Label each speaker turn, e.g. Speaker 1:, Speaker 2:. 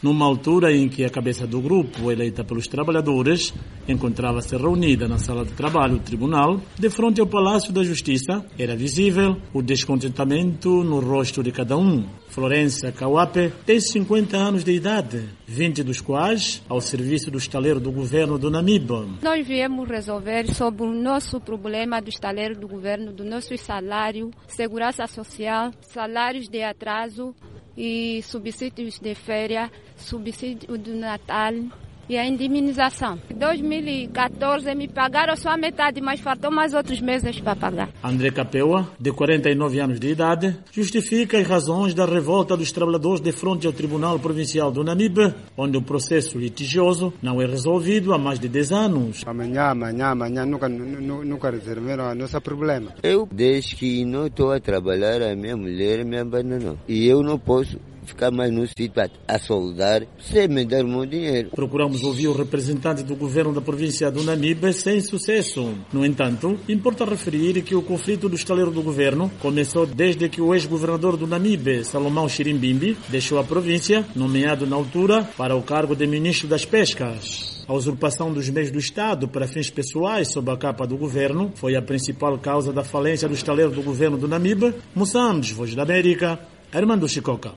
Speaker 1: numa altura em que a cabeça do grupo, eleita pelos trabalhadores, encontrava-se reunida na sala de trabalho do tribunal, de frente ao Palácio da Justiça, era visível o descontentamento no rosto de cada um. Florência Kawape tem 50 anos de idade, 20 dos quais ao serviço do estaleiro do governo do Namibe.
Speaker 2: Nós viemos resolver sobre o nosso problema do estaleiro do governo, do nosso salário, segurança social, salários de atraso e subsídios de férias, subsídio do Natal e a indemnização. Em 2014 me pagaram só a metade, mas faltou mais outros meses para pagar.
Speaker 1: André Capeua, de 49 anos de idade, justifica as razões da revolta dos trabalhadores de frente ao Tribunal Provincial do Namibe, onde o processo litigioso não é resolvido há mais de 10 anos.
Speaker 3: Amanhã nunca resolveram o nosso problema.
Speaker 4: Eu, desde que não estou a trabalhar, a minha mulher me abandonou. E eu não posso ficar mais no sítio a soldar sem me dar o meu dinheiro.
Speaker 1: Procuramos ouvir o representante do governo da província do Namibe sem sucesso. No entanto, importa referir que o conflito do estaleiro do governo começou desde que o ex-governador do Namibe, Salomão Chirimbimbi, deixou a província, nomeado na altura para o cargo de ministro das Pescas. A usurpação dos meios do Estado para fins pessoais sob a capa do governo foi a principal causa da falência do estaleiro do governo do Namibe. Moçambique, Voz da América, Armando Chicoca.